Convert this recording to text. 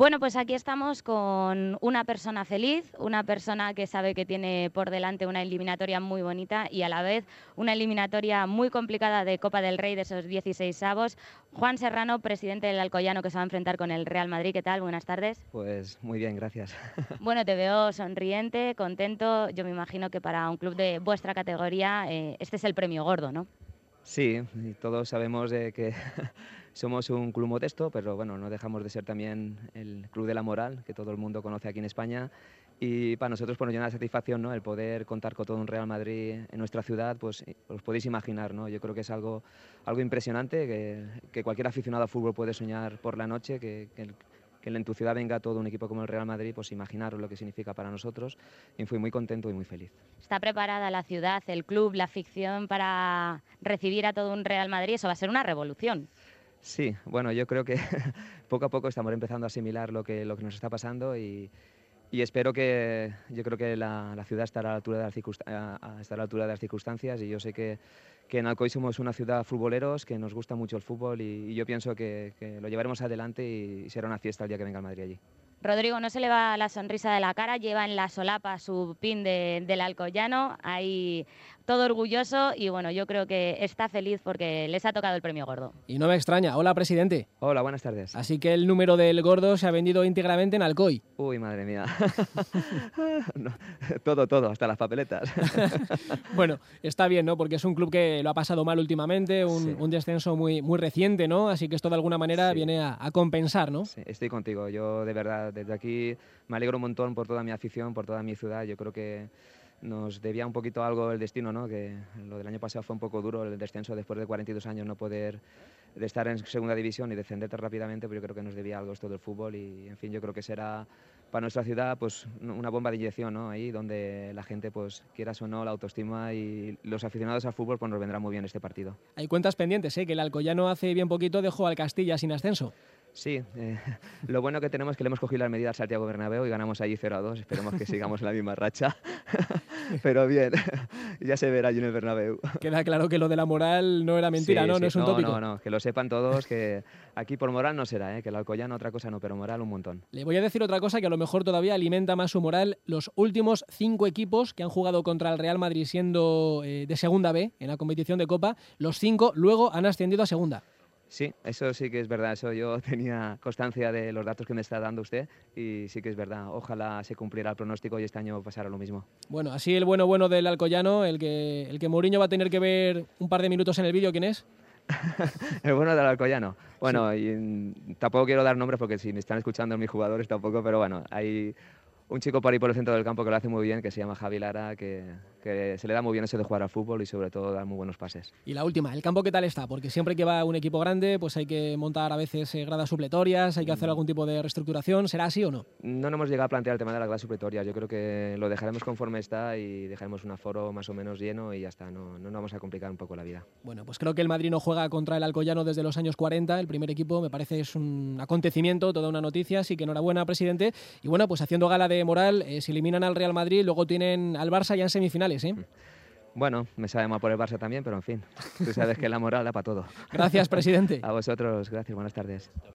Bueno, pues aquí estamos con una persona feliz, una persona que sabe que tiene por delante una eliminatoria muy bonita y a la vez una eliminatoria muy complicada de Copa del Rey de esos 16avos. Juan Serrano, presidente del Alcoyano, que se va a enfrentar con el Real Madrid. ¿Qué tal? Buenas tardes. Pues muy bien, gracias. Bueno, te veo sonriente, contento. Yo me imagino que para un club de vuestra categoría este es el premio gordo, ¿no? Sí, y todos sabemos de que somos un club modesto, pero bueno, no dejamos de ser también el club de la moral, que todo el mundo conoce aquí en España. Y para nosotros pues, nos llena de satisfacción, ¿no? El poder contar con todo un Real Madrid en nuestra ciudad, pues os podéis imaginar, ¿no? Yo creo que es algo impresionante, que cualquier aficionado al fútbol puede soñar por la noche, que en tu ciudad venga todo un equipo como el Real Madrid, pues imaginaros lo que significa para nosotros. Y fui muy contento y muy feliz. ¿Está preparada la ciudad, el club, la afición para recibir a todo un Real Madrid? Eso va a ser una revolución. Sí, bueno, yo creo que poco a poco estamos empezando a asimilar lo que nos está pasando y espero que, yo creo que la ciudad estará a la altura de estará a la altura de las circunstancias y yo sé que en Alcoy somos una ciudad futboleros, que nos gusta mucho el fútbol y yo pienso que lo llevaremos adelante y será una fiesta el día que venga el Madrid allí. Rodrigo no se le va la sonrisa de la cara, lleva en la solapa su pin del Alcoyano, ahí todo orgulloso y bueno, yo creo que está feliz porque les ha tocado el premio gordo. Y no me extraña. Hola, presidente. Hola, buenas tardes. Así que el número del gordo se ha vendido íntegramente en Alcoy. Uy, madre mía. No, todo, hasta las papeletas. Bueno, está bien, ¿no? Porque es un club que lo ha pasado mal últimamente, Sí. un descenso muy reciente, ¿no? Así que esto de alguna manera Sí. viene a compensar, ¿no? Sí, estoy contigo. Yo de verdad, desde aquí me alegro un montón por toda mi afición, por toda mi ciudad. Yo creo que nos debía un poquito algo el destino, ¿no? Que lo del año pasado fue un poco duro el descenso después de 42 años no poder de estar en segunda división y descenderte rápidamente, pero yo creo que nos debía algo esto del fútbol y en fin, yo creo que será para nuestra ciudad pues una bomba de inyección, ¿no? Ahí donde la gente pues quieras o no la autoestima y los aficionados al fútbol pues nos vendrá muy bien este partido. Hay cuentas pendientes, ¿eh? Que el Alcoyano hace bien poquito dejó al Castilla sin ascenso. Sí, lo bueno que tenemos es que le hemos cogido las medidas al Santiago Bernabéu y ganamos allí 0-2. Esperemos que sigamos en la misma racha. Pero bien, ya se verá allí en el Bernabéu. Queda claro que lo de la moral no era mentira, Sí, ¿no? sí. No es un tópico. No, que lo sepan todos, que aquí por moral no será, que el Alcoyano otra cosa no, pero moral un montón. Le voy a decir otra cosa que a lo mejor todavía alimenta más su moral. Los últimos 5 equipos que han jugado contra el Real Madrid siendo de Segunda B en la competición de Copa, los 5 luego han ascendido a Segunda. Sí, eso sí que es verdad, eso yo tenía constancia de los datos que me está dando usted y sí que es verdad. Ojalá se cumpliera el pronóstico y este año pasara lo mismo. Bueno, así el bueno del Alcoyano, el que Mourinho va a tener que ver un par de minutos en el vídeo, ¿quién es? El bueno del Alcoyano. Bueno, Sí. y tampoco quiero dar nombres porque si me están escuchando mis jugadores tampoco, pero bueno, hay un chico por ahí por el centro del campo que lo hace muy bien, que se llama Javi Lara, que se le da muy bien eso de jugar al fútbol y sobre todo dar muy buenos pases. Y la última, ¿el campo qué tal está? Porque siempre que va un equipo grande, pues hay que montar a veces gradas supletorias, hay que hacer algún tipo de reestructuración. ¿Será así o no? No nos hemos llegado a plantear el tema de la clase supletoria. Yo creo que lo dejaremos conforme está y dejaremos un aforo más o menos lleno y ya está. No nos vamos a complicar un poco la vida. Bueno, pues creo que el Madrid no juega contra el Alcoyano desde los años 40. El primer equipo me parece es un acontecimiento, toda una noticia. Así que enhorabuena, presidente. Y bueno, pues haciendo gala de moral, si eliminan al Real Madrid, luego tienen al Barça ya en semifinales, ¿eh? Bueno, me sabe mal por el Barça también, pero en fin, tú sabes que la moral da para todo. Gracias, presidente. A vosotros, gracias, buenas tardes.